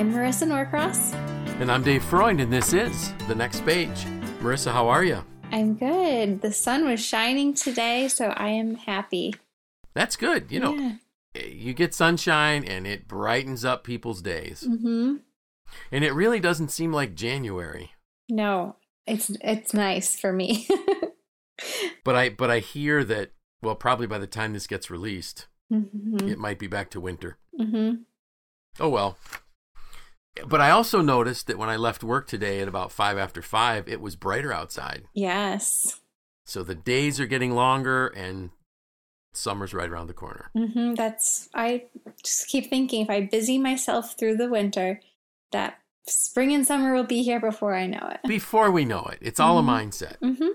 I'm Marissa Norcross. And I'm Dave Freund, and this is The Next Page. Marissa, how are you? I'm good. The sun was shining today, so I am happy. That's good. You get sunshine, and it brightens up people's days. Mm-hmm. And it really doesn't seem like January. No, it's nice for me. But I hear that, well, probably by the time this gets released, Mm-hmm. it might be back to winter. Mm-hmm. Oh, well. But I also noticed that when I left work today at about 5 after 5, it was brighter outside. Yes. So the days are getting longer and summer's right around the corner. Mm-hmm. I just keep thinking if I busy myself through the winter, that spring and summer will be here before I know it. Before we know it. It's all a mindset. Mm-hmm.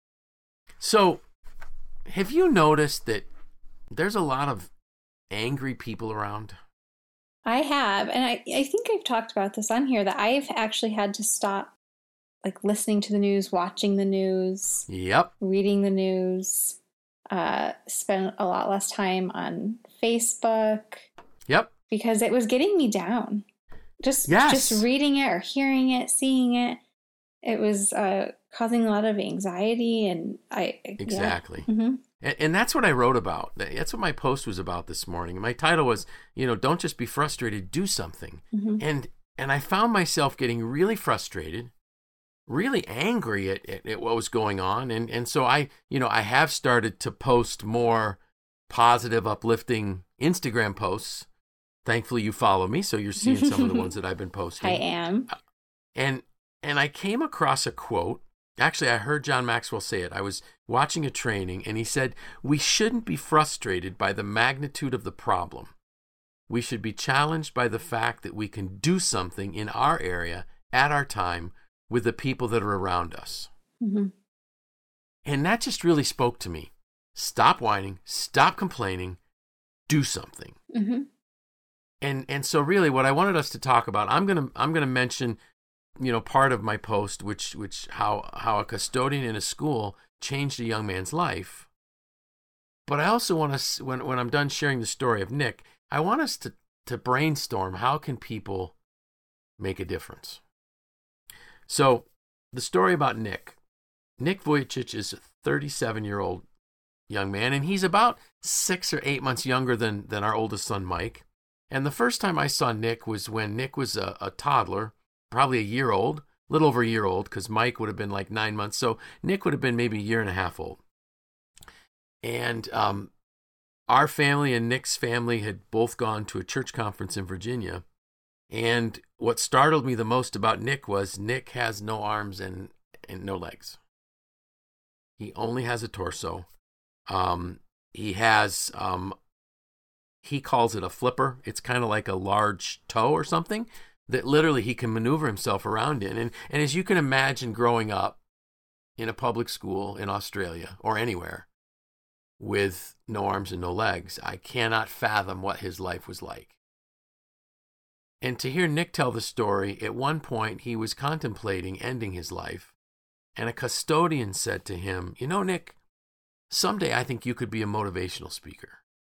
So have you noticed that there's a lot of angry people around? I have, and I think I've talked about this on here, that I've actually had to stop listening to the news, watching the news, Yep. reading the news, spend a lot less time on Facebook. Yep. Because it was getting me down. Just reading it or hearing it, seeing it, it was causing a lot of anxiety, and Exactly. Yeah. Mm-hmm. And that's what I wrote about. That's what my post was about this morning. My title was, don't just be frustrated, do something. Mm-hmm. And I found myself getting really frustrated, really angry at what was going on. And so I have started to post more positive, uplifting Instagram posts. Thankfully, you follow me, so you're seeing some of the ones that I've been posting. I am. And I came across a quote. Actually, I heard John Maxwell say it. I was watching a training, and he said, "We shouldn't be frustrated by the magnitude of the problem. We should be challenged by the fact that we can do something in our area at our time with the people that are around us." Mm-hmm. And that just really spoke to me. Stop whining, stop complaining, do something. Mm-hmm. And so really what I wanted us to talk about, I'm gonna mention part of my post, which how a custodian in a school changed a young man's life. But I also want us, when I'm done sharing the story of Nick, I want us to brainstorm how can people make a difference. So the story about Nick Vujicic is a 37-year-old young man, and he's about 6 or 8 months younger than our oldest son, Mike. And the first time I saw Nick was when Nick was a toddler, probably a year old, a little over a year old, because Mike would have been like 9 months. So Nick would have been maybe a year and a half old. And our family and Nick's family had both gone to a church conference in Virginia. And what startled me the most about Nick was Nick has no arms and no legs. He only has a torso. He has, he calls it a flipper. It's kind of like a large toe or something that literally he can maneuver himself around in. And as you can imagine, growing up in a public school in Australia or anywhere with no arms and no legs, I cannot fathom what his life was like. And to hear Nick tell the story, at one point he was contemplating ending his life, and a custodian said to him, "Nick, someday I think you could be a motivational speaker."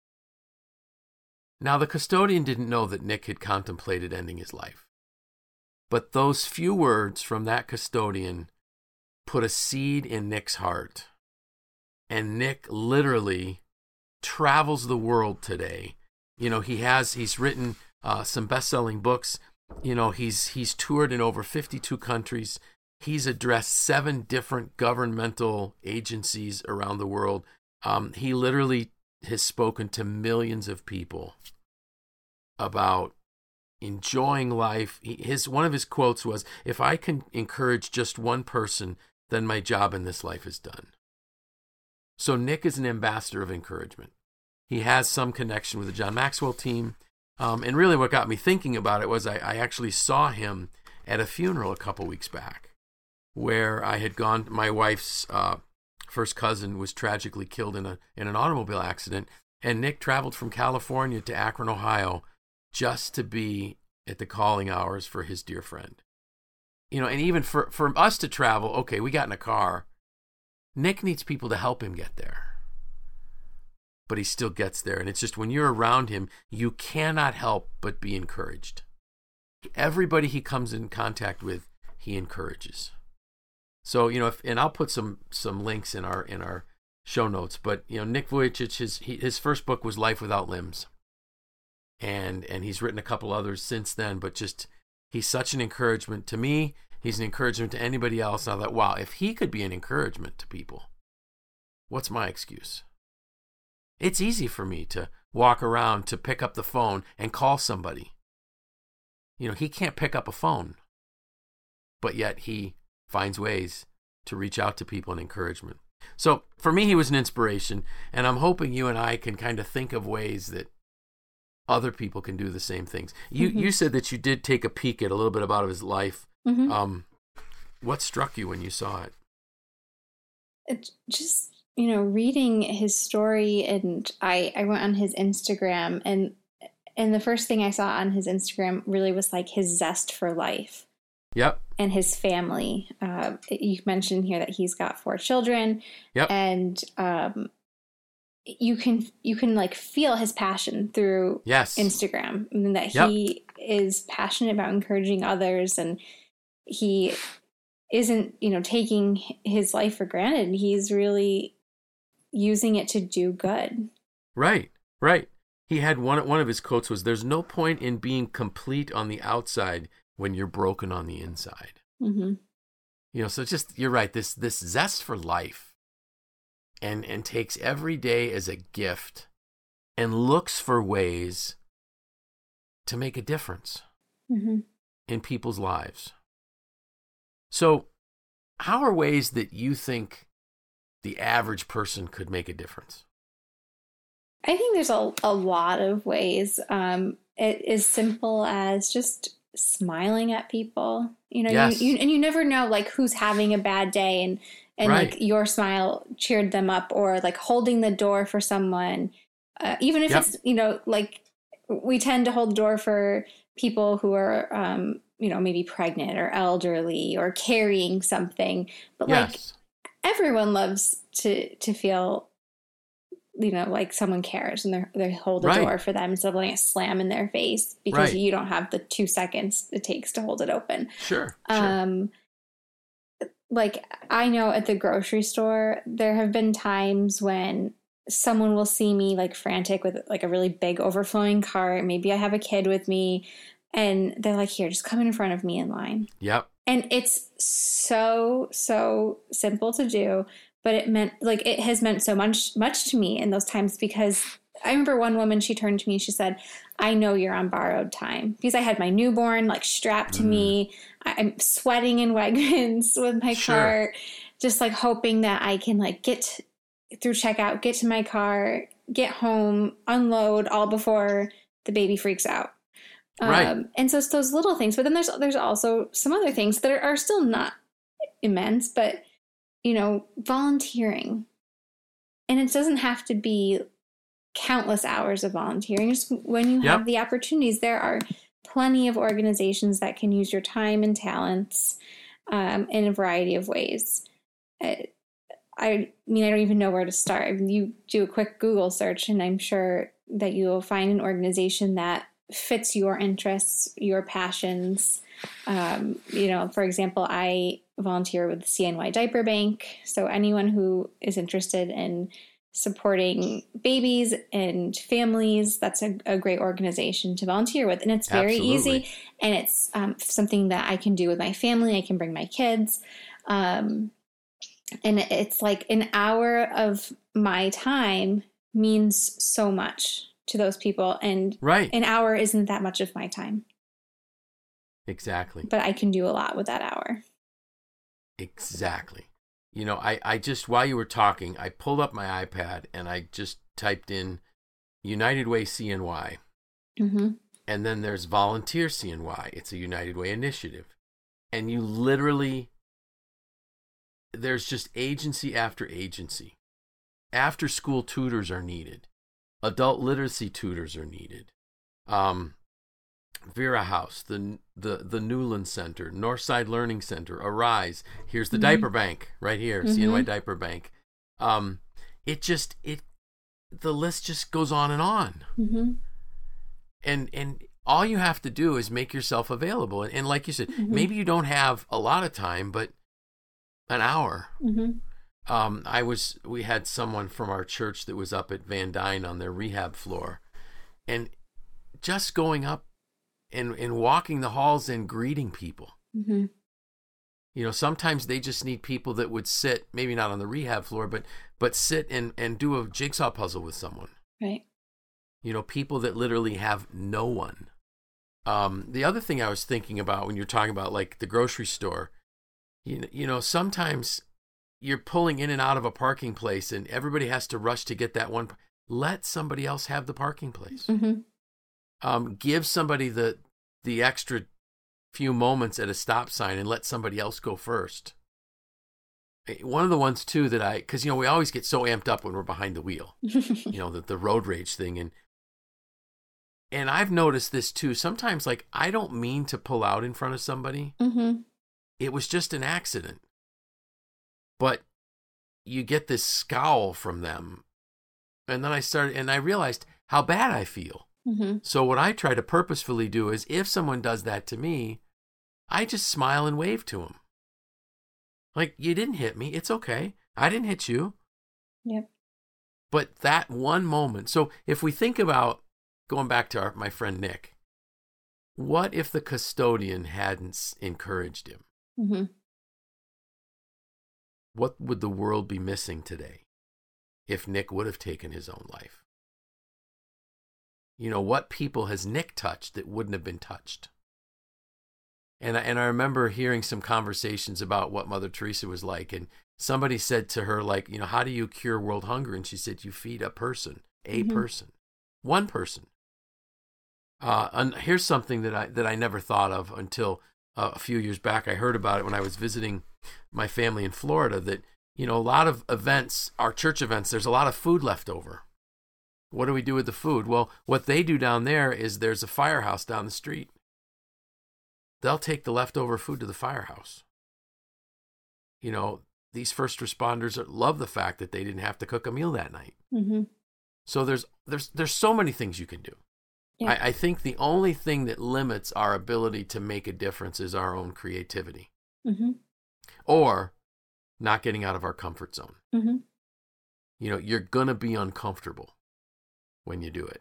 Now, the custodian didn't know that Nick had contemplated ending his life. But those few words from that custodian put a seed in Nick's heart. And Nick literally travels the world today. He's written some best-selling books. He's toured in over 52 countries. He's addressed 7 different governmental agencies around the world. He literally has spoken to millions of people about enjoying life. One of his quotes was, "If I can encourage just one person, then my job in this life is done." So Nick is an ambassador of encouragement. He has some connection with the John Maxwell team. And really what got me thinking about it was I actually saw him at a funeral a couple weeks back where I had gone. My wife's first cousin was tragically killed in an automobile accident, and Nick traveled from California to Akron, Ohio, just to be at the calling hours for his dear friend. And even for us to travel, okay, we got in a car. Nick needs people to help him get there. But he still gets there. And it's just when you're around him, you cannot help but be encouraged. everybody he comes in contact with, he encourages. So, and I'll put some links in our show notes, but, Nick Vujicic, his first book was Life Without Limbs. And he's written a couple others since then, but just, he's such an encouragement to me. He's an encouragement to anybody else. And I thought, wow, if he could be an encouragement to people, what's my excuse? It's easy for me to walk around, to pick up the phone and call somebody. He can't pick up a phone, but yet he finds ways to reach out to people in encouragement. So for me, he was an inspiration, and I'm hoping you and I can kind of think of ways that other people can do the same things. You said that you did take a peek at a little bit about his life. Mm-hmm. What struck you when you saw it? It just, reading his story, and I went on his Instagram, and the first thing I saw on his Instagram really was like his zest for life. Yep. And his family. You mentioned here that he's got 4 children. Yep. And you can like feel his passion through Instagram, and that he is passionate about encouraging others, and he isn't, taking his life for granted. He's really using it to do good. Right. He had one of his quotes was, "There's no point in being complete on the outside when you're broken on the inside." Mm-hmm. So just, you're right, this zest for life, and takes every day as a gift and looks for ways to make a difference in people's lives. So how are ways that you think the average person could make a difference? I think there's a lot of ways. It is simple as just smiling at people. Yes. You never know like who's having a bad day, and right. like your smile cheered them up, or like holding the door for someone, even if it's, like we tend to hold the door for people who are, maybe pregnant or elderly or carrying something, but like everyone loves to feel, like someone cares, and they hold the door for them instead of letting it slam in their face because you don't have the 2 seconds it takes to hold it open. Sure. Like I know at the grocery store, there have been times when someone will see me like frantic with like a really big overflowing cart. Maybe I have a kid with me, and they're like, "Here, just come in front of me in line." Yep. And it's so simple to do, but it has meant so much to me in those times, because I remember one woman, she turned to me, she said, "I know you're on borrowed time," because I had my newborn like strapped to me. I'm sweating in wagons with my cart, just like hoping that I can like get through checkout, get to my car, get home, unload all before the baby freaks out. And so it's those little things, but then there's also some other things that are still not immense, but volunteering. And it doesn't have to be countless hours of volunteering. Just when you have the opportunities, there are plenty of organizations that can use your time and talents in a variety of ways. I mean, I don't even know where to start. You do a quick Google search, and I'm sure that you will find an organization that fits your interests, your passions. For example, I volunteer with the CNY Diaper Bank. So anyone who is interested in supporting babies and families, that's a great organization to volunteer with. And it's very easy, and it's something that I can do with my family. I can bring my kids. And it's like an hour of my time means so much to those people. And an hour isn't that much of my time. Exactly. But I can do a lot with that hour. Exactly. I just, while you were talking, I pulled up my iPad and I just typed in United Way CNY. Mm-hmm. And then there's Volunteer CNY. It's a United Way initiative. And you literally, there's just agency after agency. After school tutors are needed. Adult literacy tutors are needed. Vera House, the Newland Center, Northside Learning Center, Arise. Here's the Diaper Bank right here, CNY Diaper Bank. The list just goes on and on. Mm-hmm. And all you have to do is make yourself available. And like you said, maybe you don't have a lot of time, but an hour. We had someone from our church that was up at Van Dyne on their rehab floor, and just going up and walking the halls and greeting people. Sometimes they just need people that would sit, maybe not on the rehab floor, but sit and do a jigsaw puzzle with someone. Right. People that literally have no one. The other thing I was thinking about when you're talking about like the grocery store, sometimes you're pulling in and out of a parking place and everybody has to rush to get that one. Let somebody else have the parking place. Give somebody the extra few moments at a stop sign and let somebody else go first. One of the ones too because we always get so amped up when we're behind the wheel, the road rage thing. And I've noticed this too. Sometimes like I don't mean to pull out in front of somebody. It was just an accident. But you get this scowl from them. And then I realized how bad I feel. So what I try to purposefully do is if someone does that to me, I just smile and wave to them. Like, you didn't hit me. It's okay. I didn't hit you. Yep. But that one moment. So if we think about going back to my friend Nick, what if the custodian hadn't encouraged him? What would the world be missing today if Nick would have taken his own life? What people has Nick touched that wouldn't have been touched? And I remember hearing some conversations about what Mother Teresa was like. And somebody said to her, like, how do you cure world hunger? And she said, you feed a person, one person. And here's something that I never thought of until a few years back. I heard about it when I was visiting my family in Florida, that, a lot of events, our church events, there's a lot of food left over. What do we do with the food? Well, what they do down there is there's a firehouse down the street. They'll take the leftover food to the firehouse. These first responders love the fact that they didn't have to cook a meal that night. So there's so many things you can do. Yeah. I think the only thing that limits our ability to make a difference is our own creativity. Or not getting out of our comfort zone. You're going to be uncomfortable when you do it.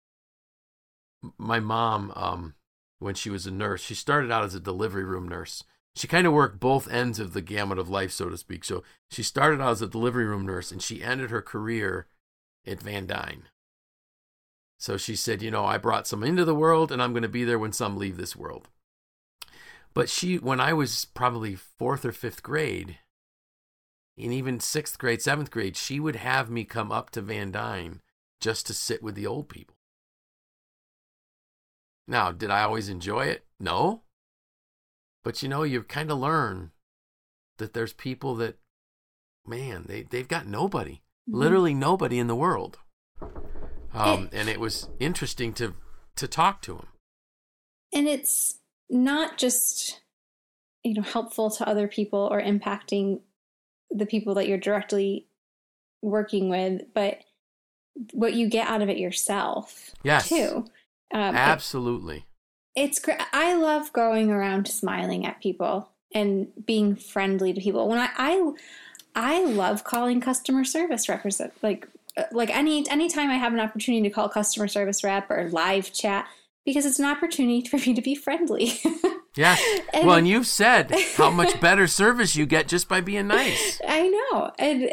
My mom, when she was a nurse, she started out as a delivery room nurse. She kind of worked both ends of the gamut of life, so to speak. So she started out as a delivery room nurse, and she ended her career at Van Dyne. So she said, I brought some into the world, and I'm going to be there when some leave this world. But when I was probably 4th or 5th grade, and even 6th grade, 7th grade, she would have me come up to Van Dyne just to sit with the old people. Now, did I always enjoy it? No. But you kind of learn that there's people that, man, they've got nobody, literally nobody in the world. And it was interesting to talk to them. And it's not just, helpful to other people or impacting the people that you're directly working with, but what you get out of it yourself, too. Absolutely. It's great. I love going around smiling at people and being friendly to people. When I love calling customer service represent, like anytime I have an opportunity to call customer service rep or live chat, because it's an opportunity for me to be friendly. Yes. And you've said how much better service you get just by being nice. I know. And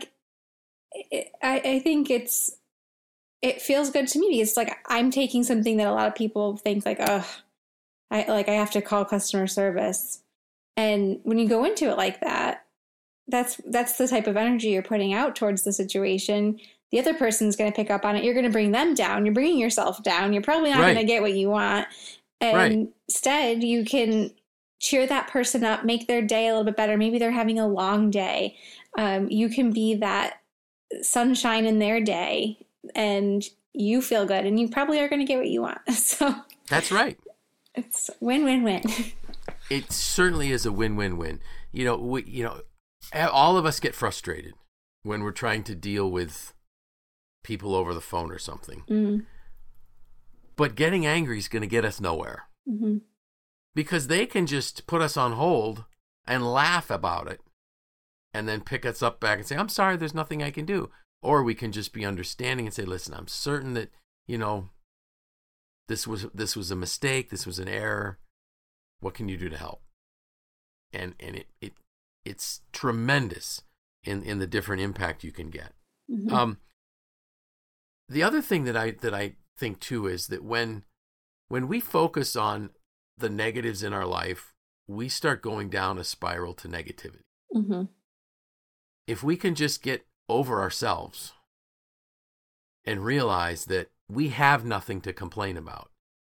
I think it feels good to me because it's like I'm taking something that a lot of people think like, oh, I have to call customer service. And when you go into it like that, that's the type of energy you're putting out towards the situation. The other person's going to pick up on it. You're going to bring them down. You're bringing yourself down. You're probably not going to get what you want. And instead, you can cheer that person up, make their day a little bit better. Maybe they're having a long day. You can be that sunshine in their day, and you feel good, and you probably are going to get what you want. So that's right. It's win-win-win. It certainly is a win-win-win. All of us get frustrated when we're trying to deal with people over the phone or something. But getting angry is going to get us nowhere. Mm-hmm. Because they can just put us on hold and laugh about it and then pick us up back and say, I'm sorry, there's nothing I can do. Or we can just be understanding and say, listen, I'm certain that, this was a mistake. This was an error. What can you do to help? And it's tremendous in the different impact you can get. Mm-hmm. The other thing that I think too is that when we focus on the negatives in our life, we start going down a spiral to negativity. Mm-hmm. If we can just get over ourselves and realize that we have nothing to complain about.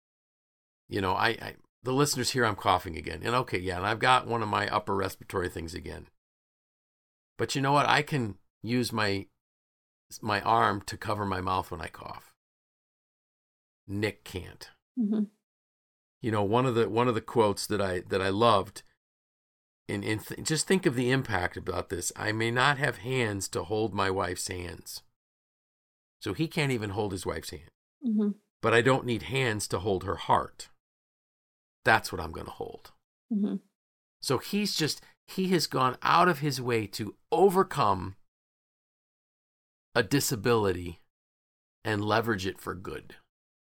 The listeners hear I'm coughing again. And okay, yeah, and I've got one of my upper respiratory things again. But you know what? I can use my arm to cover my mouth when I cough. Nick can't. Mm-hmm. One of the quotes that I loved, just think of the impact about this. I may not have hands to hold my wife's hands. So he can't even hold his wife's hand. Mm-hmm. But I don't need hands to hold her heart. That's what I'm going to hold. Mm-hmm. So he has gone out of his way to overcome a disability and leverage it for good.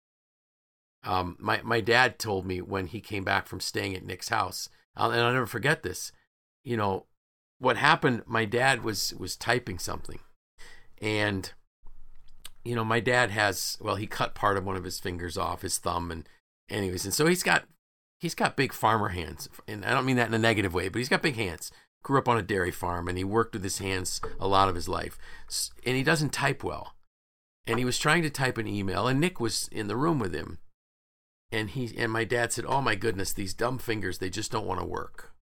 My dad told me when he came back from staying at Nick's house, and I'll never forget this, what happened, my dad was typing something. And, my dad he cut part of one of his fingers off, his thumb, and so he's got big farmer hands. And I don't mean that in a negative way, but he's got big hands. Grew up on a dairy farm, and he worked with his hands a lot of his life. And he doesn't type well. And he was trying to type an email, and Nick was in the room with him. And my dad said, oh my goodness, these dumb fingers, they just don't want to work.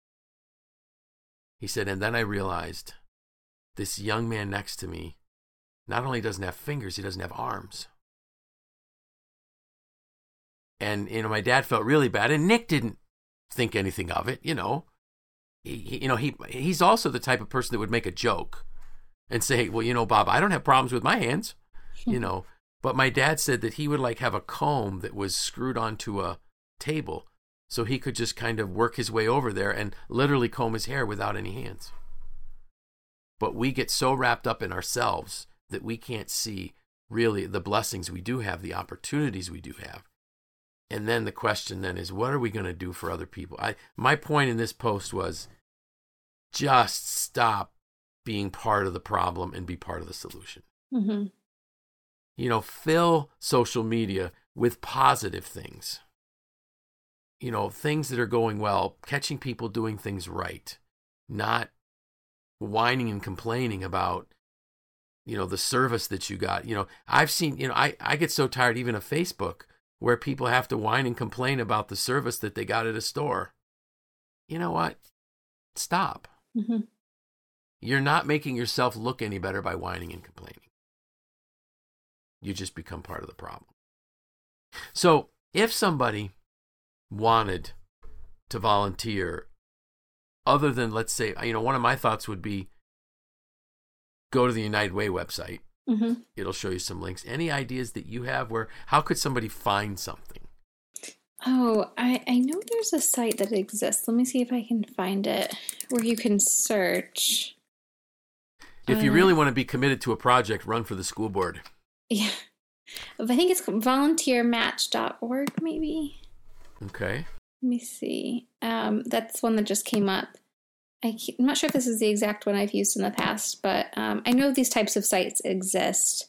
He said, and then I realized this young man next to me not only doesn't have fingers, he doesn't have arms. And, my dad felt really bad, and Nick didn't think anything of it, He's also the type of person that would make a joke and say, well, Bob, I don't have problems with my hands, But my dad said that he would have a comb that was screwed onto a table so he could just kind of work his way over there and literally comb his hair without any hands. But we get so wrapped up in ourselves that we can't see really the blessings we do have, the opportunities we do have. And then the question then is, what are we going to do for other people? My point in this post was just stop being part of the problem and be part of the solution. Mm-hmm. Fill social media with positive things. Things that are going well, catching people doing things right, not whining and complaining about, the service that you got. I've seen, I get so tired even of Facebook where people have to whine and complain about the service that they got at a store. You know what? Stop. Mm-hmm. You're not making yourself look any better by whining and complaining. You just become part of the problem. So if somebody wanted to volunteer, other than, let's say, one of my thoughts would be go to the United Way website. Mm-hmm. It'll show you some links. Any ideas that you have how could somebody find something? Oh, I know there's a site that exists. Let me see if I can find it where you can search. If you really want to be committed to a project, run for the school board. Yeah. I think it's volunteermatch.org, maybe. Okay. Let me see. That's one that just came up. I'm not sure if this is the exact one I've used in the past, but I know these types of sites exist.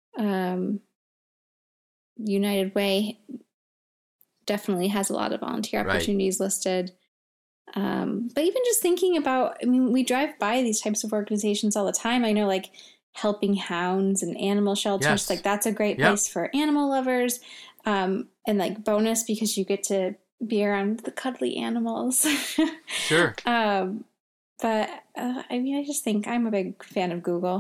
United Way definitely has a lot of volunteer opportunities listed. But even just thinking about, we drive by these types of organizations all the time. I know Helping Hounds and animal shelters, yes. That's a great place for animal lovers. And bonus because you get to be around the cuddly animals. Sure. But I just think I'm a big fan of Google.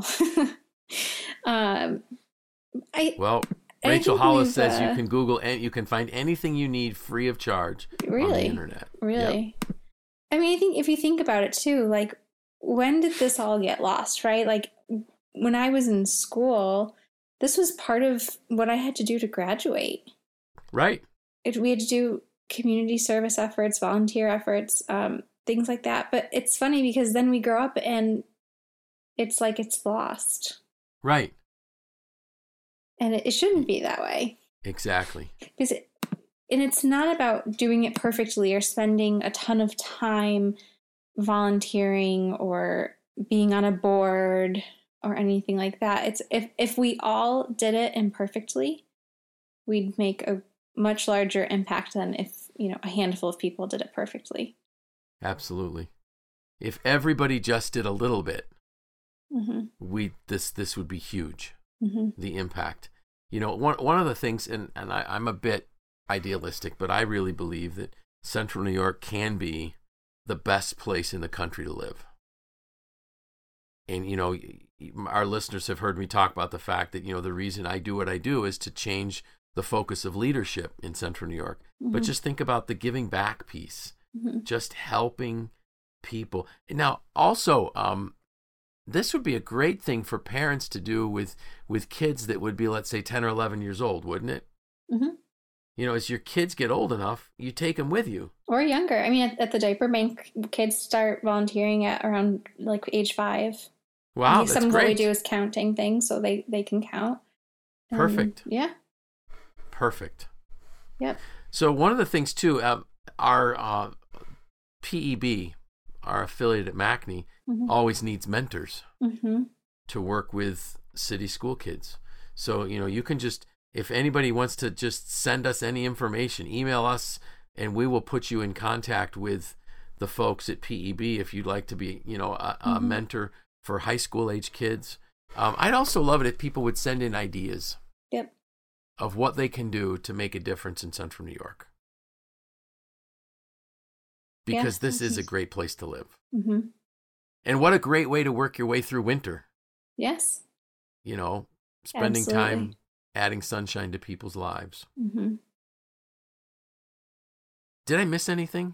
Rachel Hollis says you can Google and you can find anything you need free of charge on the internet. Really? Yep. I think if you think about it too, when did this all get lost, right? When I was in school, this was part of what I had to do to graduate. Right. We had to do community service efforts, volunteer efforts, things like that. But it's funny because then we grow up and it's like it's lost. Right. And it shouldn't be that way. Exactly. And it's not about doing it perfectly or spending a ton of time volunteering or being on a board or anything like that. It's if we all did it imperfectly, we'd make a much larger impact than if, a handful of people did it perfectly. Absolutely. If everybody just did a little bit, mm-hmm. this would be huge. Mm-hmm. The impact. One of the things, and I'm a bit idealistic, but I really believe that Central New York can be the best place in the country to live. And, our listeners have heard me talk about the fact that, the reason I do what I do is to change the focus of leadership in Central New York. Mm-hmm. But just think about the giving back piece, mm-hmm. just helping people. Now, also, this would be a great thing for parents to do with kids that would be, let's say, 10 or 11 years old, wouldn't it? Mm-hmm. As your kids get old enough, you take them with you. Or younger. I mean, at the diaper bank, kids start volunteering at around age 5. Wow, that's some of great. what we do is counting things so they can count. Perfect. Yeah. Perfect. Yep. So one of the things too, our PEB, our affiliate at MACNY, mm-hmm. always needs mentors mm-hmm. to work with city school kids. So, you can just, if anybody wants to just send us any information, email us and we will put you in contact with the folks at PEB if you'd like to be, a mm-hmm. mentor for high school age kids. I'd also love it if people would send in ideas. Yep. Of what they can do to make a difference in Central New York. Because this is a great place to live. Mm-hmm. And what a great way to work your way through winter. Yes. Spending time adding sunshine to people's lives. Mm-hmm. Did I miss anything?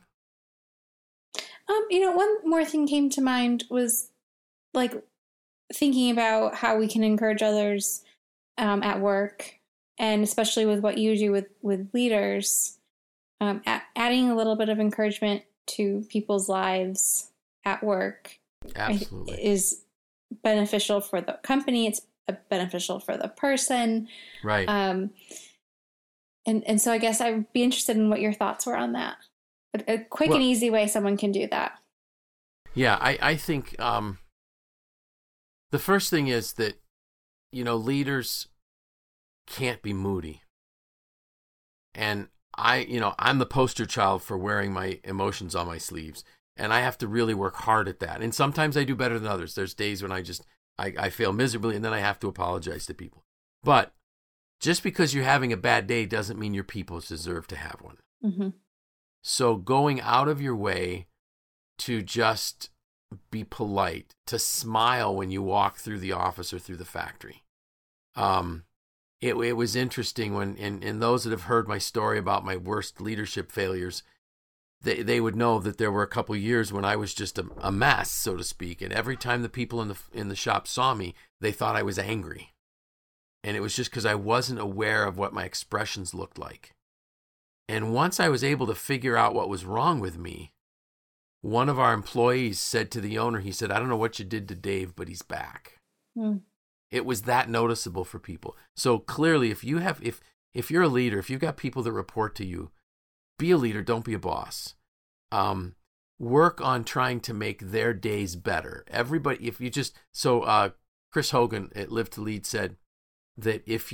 One more thing came to mind was thinking about how we can encourage others at work, and especially with what you do with leaders, adding a little bit of encouragement to people's lives at work. Absolutely. Is beneficial for the company. It's beneficial for the person. Right. And so I guess I'd be interested in what your thoughts were on that. A quick and easy way someone can do that. Yeah, I think the first thing is that, leaders can't be moody. And I'm the poster child for wearing my emotions on my sleeves. And I have to really work hard at that. And sometimes I do better than others. There's days when I fail miserably and then I have to apologize to people. But just because you're having a bad day doesn't mean your people deserve to have one. Mm-hmm. So going out of your way to just be polite, to smile when you walk through the office or through the factory. It was interesting when, and those that have heard my story about my worst leadership failures, they would know that there were a couple years when I was just a mess, so to speak. And every time the people in the shop saw me, they thought I was angry. And it was just because I wasn't aware of what my expressions looked like. And once I was able to figure out what was wrong with me, one of our employees said to the owner, he said, "I don't know what you did to Dave, but he's back." Mm. It was that noticeable for people. So clearly, if you're a leader, if you've got people that report to you, be a leader, don't be a boss. Work on trying to make their days better. Everybody, Chris Hogan at Live to Lead said that if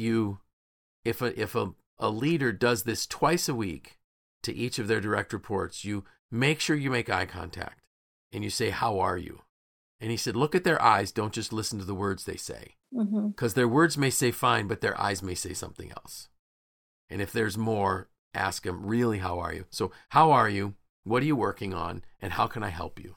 a leader does this twice a week to each of their direct reports, you make sure you make eye contact and you say, "How are you?" And he said, look at their eyes. Don't just listen to the words they say. Because their words may say fine, but their eyes may say something else. And if there's more, ask them, really, how are you? So how are you? What are you working on? And how can I help you?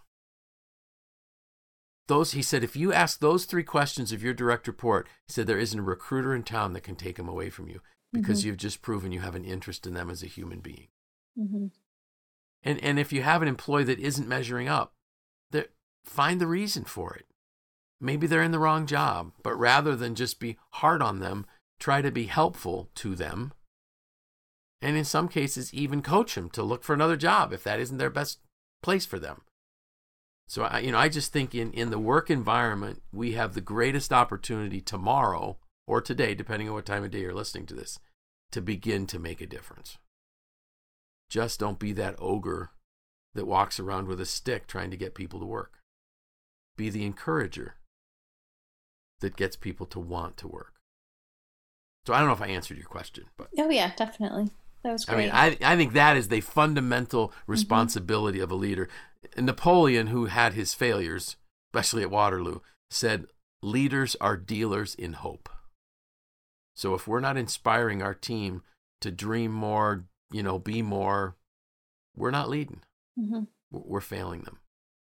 He said, if you ask those 3 questions of your direct report, he said, there isn't a recruiter in town that can take them away from you because you've just proven you have an interest in them as a human being. Mm-hmm. And if you have an employee that isn't measuring up, find the reason for it. Maybe they're in the wrong job, but rather than just be hard on them, try to be helpful to them And in some cases, even coach them to look for another job if that isn't their best place for them. So, I just think in the work environment, we have the greatest opportunity tomorrow or today, depending on what time of day you're listening to this, to begin to make a difference. Just don't be that ogre that walks around with a stick trying to get people to work. Be the encourager that gets people to want to work. So I don't know if I answered your question, but oh yeah, definitely. That was great. I think that is the fundamental responsibility of a leader. Napoleon, who had his failures, especially at Waterloo, said, leaders are dealers in hope. So if we're not inspiring our team to dream more, be more, we're not leading. We're failing them.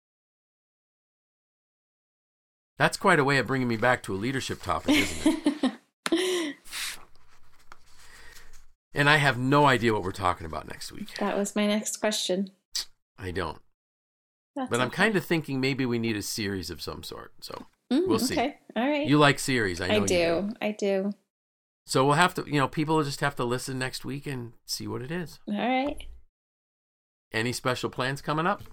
That's quite a way of bringing me back to a leadership topic, isn't it? And I have no idea what we're talking about next week. That was my next question. I don't. That's but I'm kind of thinking maybe we need a series of some sort. So we'll see. Okay. All right. You like series. I know I do. So we'll have to, people will just have to listen next week and see what it is. All right. Any special plans coming up?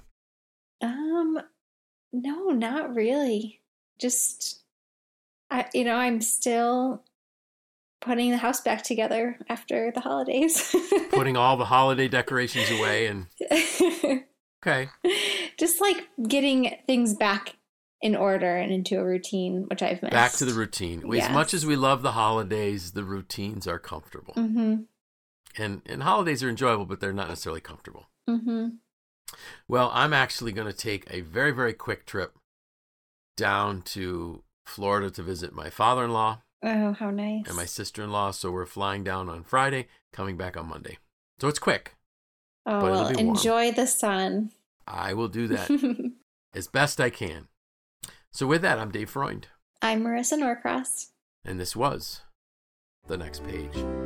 No, not really. Just, I'm still putting the house back together after the holidays. Putting all the holiday decorations away and... Okay. Just like getting things back in order and into a routine, which I've missed. Back to the routine. Yes. As much as we love the holidays, the routines are comfortable. And holidays are enjoyable, but they're not necessarily comfortable. Well, I'm actually going to take a very, very quick trip down to Florida to visit my father-in-law. Oh, how nice. And my sister-in-law. So we're flying down on Friday, coming back on Monday. So it's quick. Oh, well, enjoy the sun. I will do that as best I can. So with that, I'm Dave Freund. I'm Marissa Norcross. And this was The Next Page.